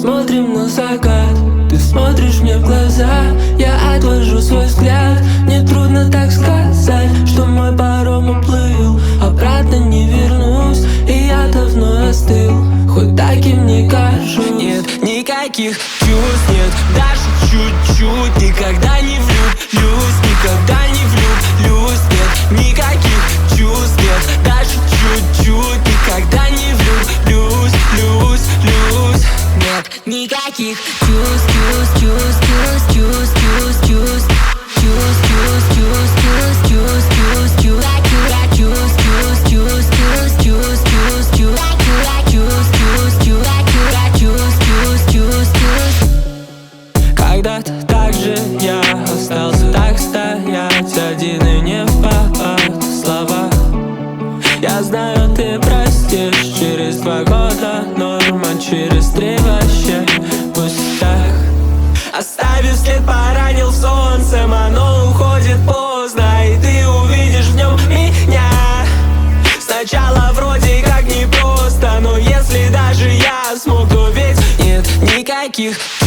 смотрим на закат. Ты смотришь мне в глаза, я отвожу свой взгляд. Мне трудно так сказать, что мой паром уплыл, обратно не вернусь, и я давно остыл. Хоть так и мне кажется. Нет никаких чувств, нет даже чуть-чуть. Никогда не влюблюсь, никогда не влюблюсь. Нет никаких чувств, нет даже чуть-чуть. Никогда не влюблюсь, нет никаких чувств, Когда-то так же я остался так стоять один и не в попад слова. Я знаю, ты простишь через 2 года норма, через 3 вообще пустяк. Оставив след, поранил солнцем, оно уходит поздно, и ты увидишь в нем меня. Сначала вроде как непросто, но если даже я смог, то ведь нет никаких